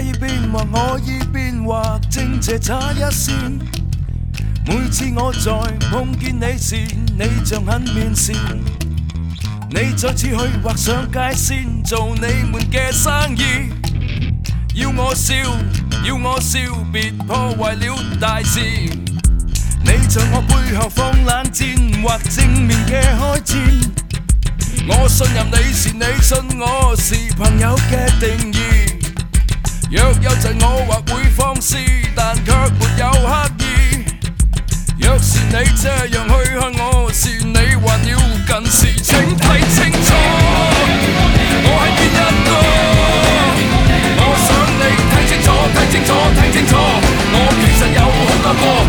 以變或可以變，或正斜差一線。每次我在碰見你時，你像很面善。你再次去劃上界線，做你們嘅生意。要我笑，要我笑，別破壞了大事。你在我背後放冷箭，或正面嘅開戰。我信任你時，你信我是朋友嘅定義。若有陣我或會放肆，但卻沒有刻意。若是你這樣